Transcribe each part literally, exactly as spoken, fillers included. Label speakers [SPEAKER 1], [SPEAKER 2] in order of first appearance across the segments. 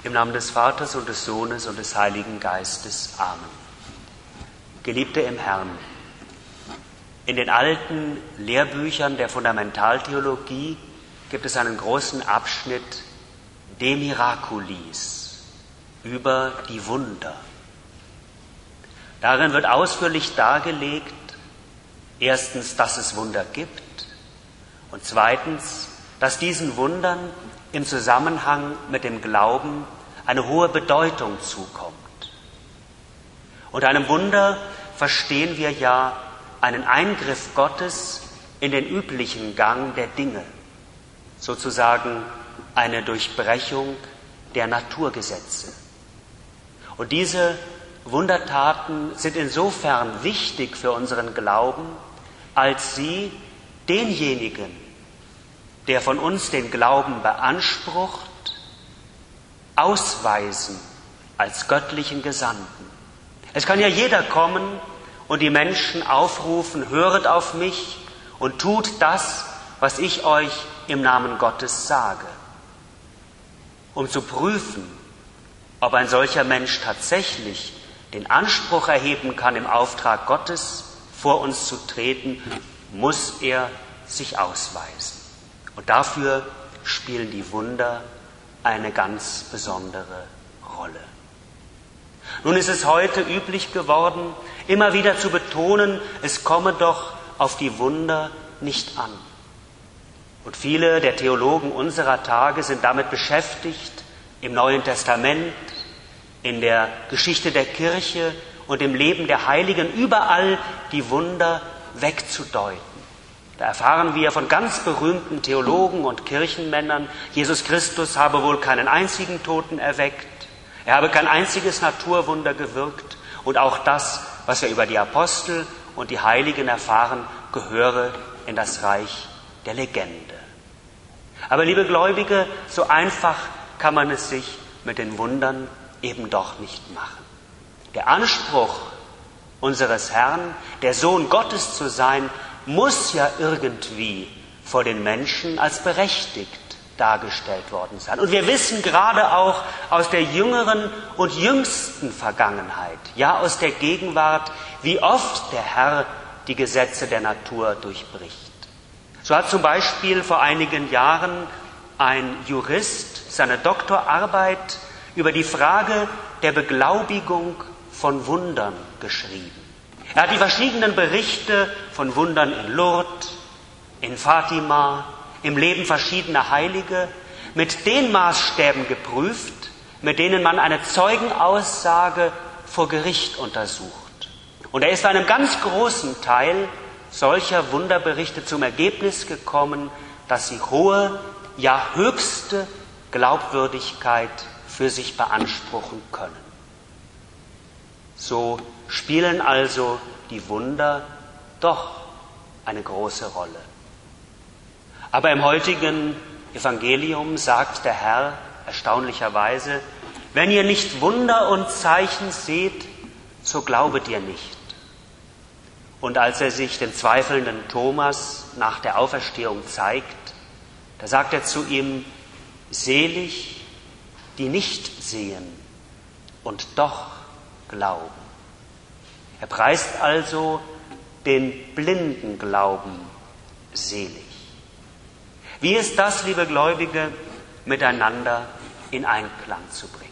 [SPEAKER 1] Im Namen des Vaters und des Sohnes und des Heiligen Geistes. Amen. Geliebte im Herrn, in den alten Lehrbüchern der Fundamentaltheologie gibt es einen großen Abschnitt De Miraculis, über die Wunder. Darin wird ausführlich dargelegt, erstens, dass es Wunder gibt und zweitens, dass diesen Wundern im Zusammenhang mit dem Glauben eine hohe Bedeutung zukommt. Unter einem Wunder verstehen wir ja einen Eingriff Gottes in den üblichen Gang der Dinge, sozusagen eine Durchbrechung der Naturgesetze. Und diese Wundertaten sind insofern wichtig für unseren Glauben, als sie denjenigen, der von uns den Glauben beansprucht, ausweisen als göttlichen Gesandten. Es kann ja jeder kommen und die Menschen aufrufen, höret auf mich und tut das, was ich euch im Namen Gottes sage. Um zu prüfen, ob ein solcher Mensch tatsächlich den Anspruch erheben kann, im Auftrag Gottes vor uns zu treten, muss er sich ausweisen. Und dafür spielen die Wunder eine ganz besondere Rolle. Nun ist es heute üblich geworden, immer wieder zu betonen, es komme doch auf die Wunder nicht an. Und viele der Theologen unserer Tage sind damit beschäftigt, im Neuen Testament, in der Geschichte der Kirche und im Leben der Heiligen überall die Wunder wegzudeuten. Da erfahren wir von ganz berühmten Theologen und Kirchenmännern, Jesus Christus habe wohl keinen einzigen Toten erweckt, er habe kein einziges Naturwunder gewirkt und auch das, was wir über die Apostel und die Heiligen erfahren, gehöre in das Reich der Legende. Aber liebe Gläubige, so einfach kann man es sich mit den Wundern eben doch nicht machen. Der Anspruch unseres Herrn, der Sohn Gottes zu sein, muss ja irgendwie vor den Menschen als berechtigt dargestellt worden sein. Und wir wissen gerade auch aus der jüngeren und jüngsten Vergangenheit, ja aus der Gegenwart, wie oft der Herr die Gesetze der Natur durchbricht. So hat zum Beispiel vor einigen Jahren ein Jurist seine Doktorarbeit über die Frage der Beglaubigung von Wundern geschrieben. Er hat die verschiedenen Berichte von Wundern in Lourdes, in Fatima, im Leben verschiedener Heilige mit den Maßstäben geprüft, mit denen man eine Zeugenaussage vor Gericht untersucht. Und er ist bei einem ganz großen Teil solcher Wunderberichte zum Ergebnis gekommen, dass sie hohe, ja höchste Glaubwürdigkeit für sich beanspruchen können. So spielen also die Wunder doch eine große Rolle. Aber im heutigen Evangelium sagt der Herr erstaunlicherweise, wenn ihr nicht Wunder und Zeichen seht, so glaubet ihr nicht. Und als er sich dem zweifelnden Thomas nach der Auferstehung zeigt, da sagt er zu ihm, selig, die nicht sehen und doch glauben. Er preist also den blinden Glauben selig. Wie ist das, liebe Gläubige, miteinander in Einklang zu bringen?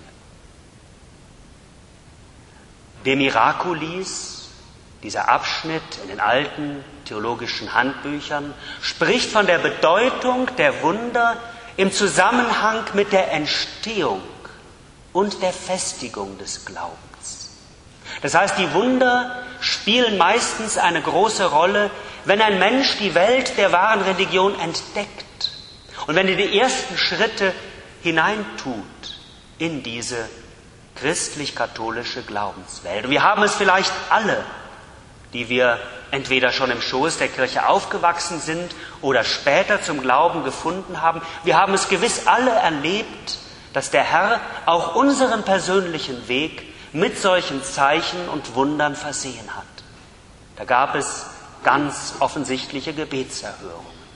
[SPEAKER 1] De Miraculis, dieser Abschnitt in den alten theologischen Handbüchern, spricht von der Bedeutung der Wunder im Zusammenhang mit der Entstehung und der Festigung des Glaubens. Das heißt, die Wunder spielen meistens eine große Rolle, wenn ein Mensch die Welt der wahren Religion entdeckt und wenn er die ersten Schritte hineintut in diese christlich-katholische Glaubenswelt. Und wir haben es vielleicht alle, die wir entweder schon im Schoß der Kirche aufgewachsen sind oder später zum Glauben gefunden haben. Wir haben es gewiss alle erlebt, dass der Herr auch unseren persönlichen Weg mit solchen Zeichen und Wundern versehen hat. Da gab es ganz offensichtliche Gebetserhörungen.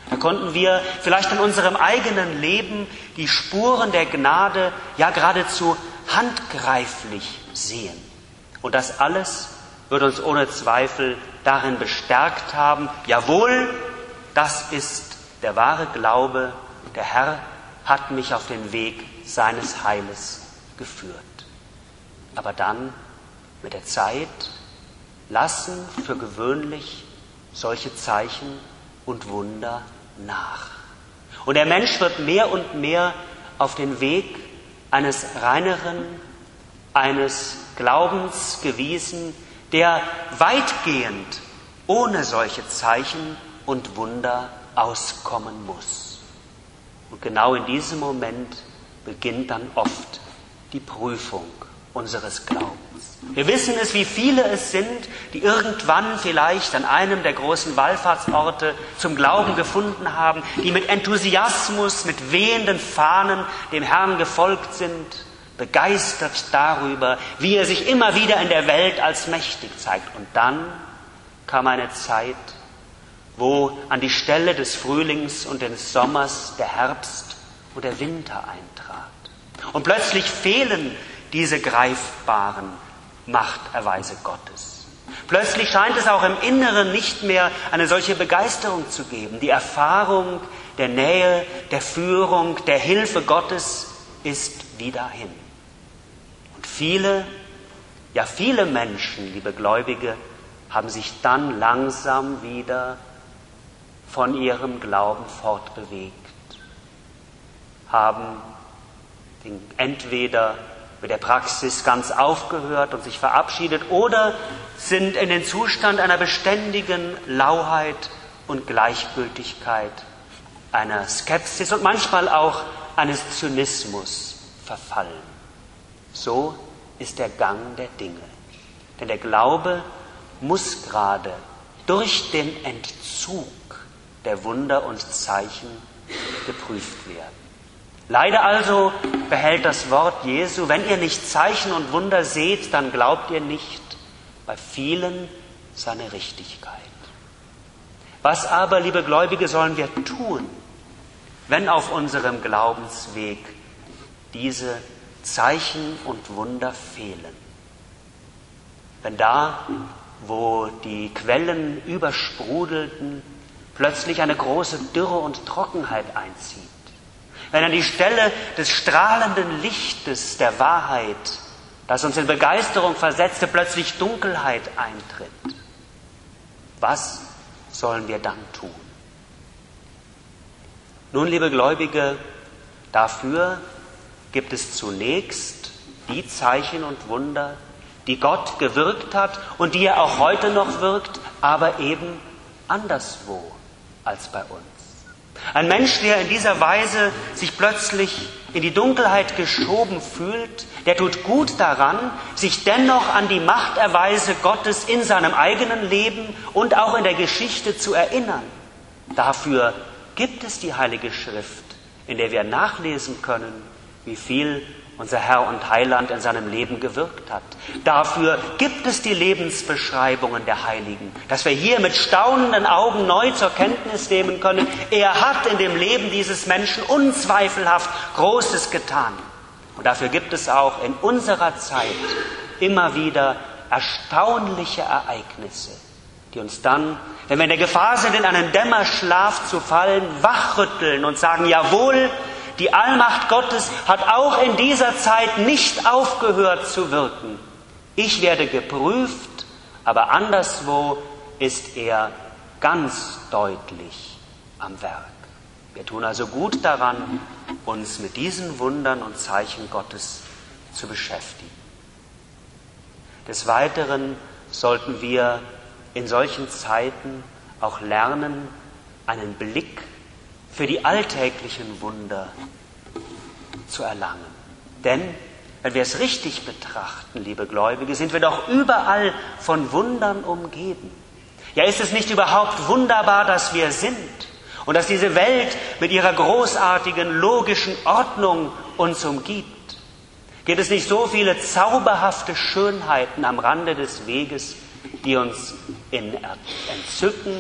[SPEAKER 1] Da konnten wir vielleicht in unserem eigenen Leben die Spuren der Gnade ja geradezu handgreiflich sehen. Und das alles wird uns ohne Zweifel darin bestärkt haben, jawohl, das ist der wahre Glaube, der Herr hat mich auf den Weg seines Heiles geführt. Aber dann, mit der Zeit, lassen für gewöhnlich solche Zeichen und Wunder nach. Und der Mensch wird mehr und mehr auf den Weg eines reineren, eines Glaubens gewiesen, der weitgehend ohne solche Zeichen und Wunder auskommen muss. Und genau in diesem Moment beginnt dann oft die Prüfung unseres Glaubens. Wir wissen es, wie viele es sind, die irgendwann vielleicht an einem der großen Wallfahrtsorte zum Glauben gefunden haben, die mit Enthusiasmus, mit wehenden Fahnen dem Herrn gefolgt sind, begeistert darüber, wie er sich immer wieder in der Welt als mächtig zeigt. Und dann kam eine Zeit, wo an die Stelle des Frühlings und des Sommers der Herbst und der Winter eintrat. Und plötzlich fehlen diese greifbaren Machterweise Gottes. Plötzlich scheint es auch im Inneren nicht mehr eine solche Begeisterung zu geben. Die Erfahrung der Nähe, der Führung, der Hilfe Gottes ist wieder hin. Und viele, ja viele Menschen, liebe Gläubige, haben sich dann langsam wieder von ihrem Glauben fortbewegt, haben den entweder mit der Praxis ganz aufgehört und sich verabschiedet oder sind in den Zustand einer beständigen Lauheit und Gleichgültigkeit, einer Skepsis und manchmal auch eines Zynismus verfallen. So ist der Gang der Dinge. Denn der Glaube muss gerade durch den Entzug der Wunder und Zeichen geprüft werden. Leider also behält das Wort Jesu, wenn ihr nicht Zeichen und Wunder seht, dann glaubt ihr nicht, bei vielen seine Richtigkeit. Was aber, liebe Gläubige, sollen wir tun, wenn auf unserem Glaubensweg diese Zeichen und Wunder fehlen? Wenn da, wo die Quellen übersprudelten, plötzlich eine große Dürre und Trockenheit einzieht. Wenn an die Stelle des strahlenden Lichtes der Wahrheit, das uns in Begeisterung versetzte, plötzlich Dunkelheit eintritt. Was sollen wir dann tun? Nun, liebe Gläubige, dafür gibt es zunächst die Zeichen und Wunder, die Gott gewirkt hat und die er auch heute noch wirkt, aber eben anderswo als bei uns. Ein Mensch, der in dieser Weise sich plötzlich in die Dunkelheit geschoben fühlt, der tut gut daran, sich dennoch an die Machterweise Gottes in seinem eigenen Leben und auch in der Geschichte zu erinnern. Dafür gibt es die Heilige Schrift, in der wir nachlesen können, wie viel unser Herr und Heiland in seinem Leben gewirkt hat. Dafür gibt es die Lebensbeschreibungen der Heiligen, dass wir hier mit staunenden Augen neu zur Kenntnis nehmen können, er hat in dem Leben dieses Menschen unzweifelhaft Großes getan. Und dafür gibt es auch in unserer Zeit immer wieder erstaunliche Ereignisse, die uns dann, wenn wir in der Gefahr sind, in einen Dämmerschlaf zu fallen, wachrütteln und sagen, jawohl, die Allmacht Gottes hat auch in dieser Zeit nicht aufgehört zu wirken. Ich werde geprüft, aber anderswo ist er ganz deutlich am Werk. Wir tun also gut daran, uns mit diesen Wundern und Zeichen Gottes zu beschäftigen. Des Weiteren sollten wir in solchen Zeiten auch lernen, einen Blick für die alltäglichen Wunder zu erlangen. Denn, wenn wir es richtig betrachten, liebe Gläubige, sind wir doch überall von Wundern umgeben. Ja, ist es nicht überhaupt wunderbar, dass wir sind und dass diese Welt mit ihrer großartigen, logischen Ordnung uns umgibt? Gibt es nicht so viele zauberhafte Schönheiten am Rande des Weges, die uns in Entzücken,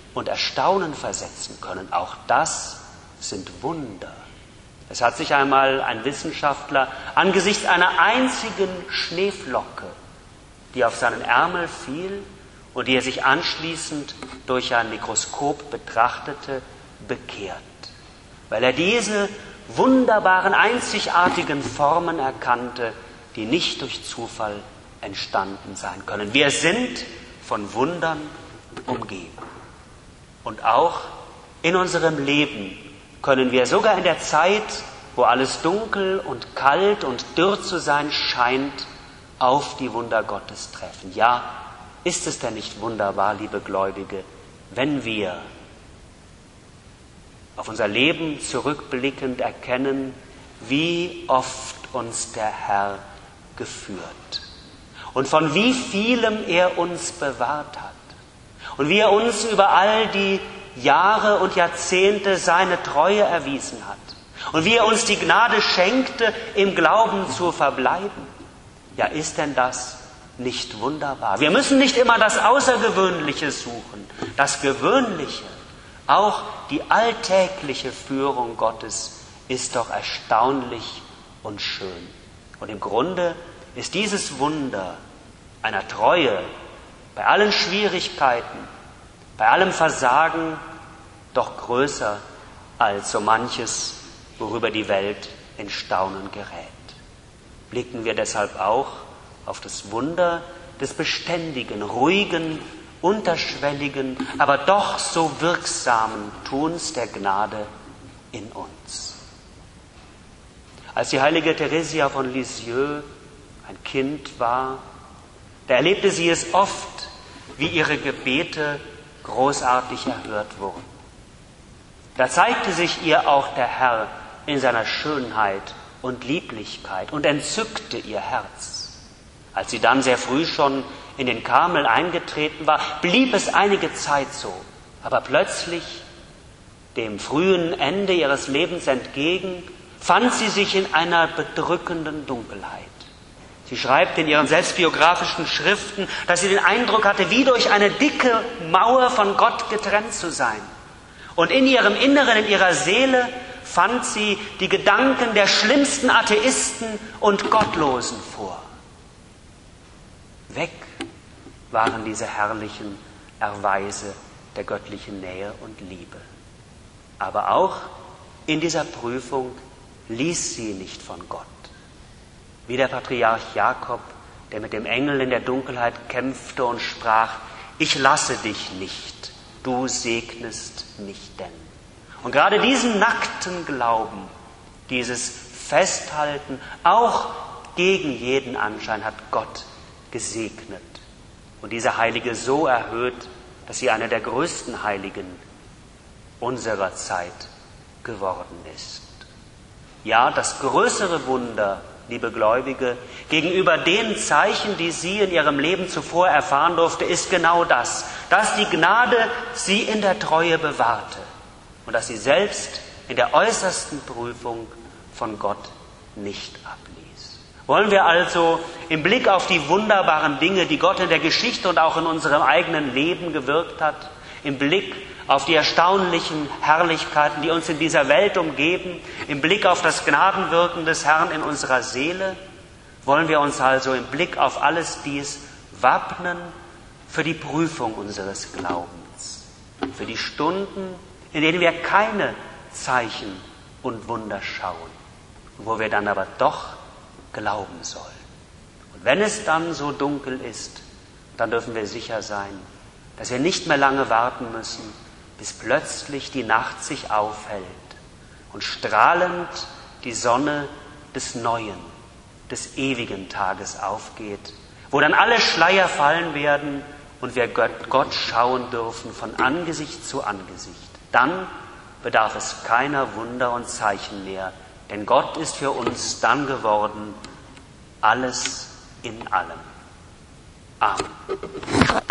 [SPEAKER 1] und Erstaunen versetzen können. Auch das sind Wunder. Es hat sich einmal ein Wissenschaftler angesichts einer einzigen Schneeflocke, die auf seinen Ärmel fiel und die er sich anschließend durch ein Mikroskop betrachtete, bekehrt, weil er diese wunderbaren, einzigartigen Formen erkannte, die nicht durch Zufall entstanden sein können. Wir sind von Wundern umgeben. Und auch in unserem Leben können wir sogar in der Zeit, wo alles dunkel und kalt und dürr zu sein scheint, auf die Wunder Gottes treffen. Ja, ist es denn nicht wunderbar, liebe Gläubige, wenn wir auf unser Leben zurückblickend erkennen, wie oft uns der Herr geführt und von wie vielem er uns bewahrt hat und wie er uns über all die Jahre und Jahrzehnte seine Treue erwiesen hat und wie er uns die Gnade schenkte, im Glauben zu verbleiben. Ja, ist denn das nicht wunderbar? Wir müssen nicht immer das Außergewöhnliche suchen, das Gewöhnliche. Auch die alltägliche Führung Gottes ist doch erstaunlich und schön. Und im Grunde ist dieses Wunder einer Treue bei allen Schwierigkeiten, bei allem Versagen doch größer als so manches, worüber die Welt in Staunen gerät. Blicken wir deshalb auch auf das Wunder des beständigen, ruhigen, unterschwelligen, aber doch so wirksamen Tuns der Gnade in uns. Als die heilige Theresia von Lisieux ein Kind war, da erlebte sie es oft, wie ihre Gebete großartig erhört wurden. Da zeigte sich ihr auch der Herr in seiner Schönheit und Lieblichkeit und entzückte ihr Herz. Als sie dann sehr früh schon in den Karmel eingetreten war, blieb es einige Zeit so. Aber plötzlich, dem frühen Ende ihres Lebens entgegen, fand sie sich in einer bedrückenden Dunkelheit. Sie schreibt in ihren selbstbiografischen Schriften, dass sie den Eindruck hatte, wie durch eine dicke Mauer von Gott getrennt zu sein. Und in ihrem Inneren, in ihrer Seele, fand sie die Gedanken der schlimmsten Atheisten und Gottlosen vor. Weg waren diese herrlichen Erweise der göttlichen Nähe und Liebe. Aber auch in dieser Prüfung ließ sie nicht von Gott. Wie der Patriarch Jakob, der mit dem Engel in der Dunkelheit kämpfte und sprach: Ich lasse dich nicht, du segnest mich denn. Und gerade diesen nackten Glauben, dieses Festhalten, auch gegen jeden Anschein, hat Gott gesegnet und diese Heilige so erhöht, dass sie eine der größten Heiligen unserer Zeit geworden ist. Ja, das größere Wunder, liebe Gläubige, gegenüber den Zeichen, die sie in ihrem Leben zuvor erfahren durfte, ist genau das, dass die Gnade sie in der Treue bewahrte und dass sie selbst in der äußersten Prüfung von Gott nicht abließ. Wollen wir also im Blick auf die wunderbaren Dinge, die Gott in der Geschichte und auch in unserem eigenen Leben gewirkt hat, im Blick auf die erstaunlichen Herrlichkeiten, die uns in dieser Welt umgeben, im Blick auf das Gnadenwirken des Herrn in unserer Seele, wollen wir uns also im Blick auf alles dies wappnen für die Prüfung unseres Glaubens, für die Stunden, in denen wir keine Zeichen und Wunder schauen, wo wir dann aber doch glauben sollen. Und wenn es dann so dunkel ist, dann dürfen wir sicher sein, dass wir nicht mehr lange warten müssen, bis plötzlich die Nacht sich aufhellt und strahlend die Sonne des neuen, des ewigen Tages aufgeht, wo dann alle Schleier fallen werden und wir Gott schauen dürfen von Angesicht zu Angesicht. Dann bedarf es keiner Wunder und Zeichen mehr, denn Gott ist für uns dann geworden, alles in allem. Amen.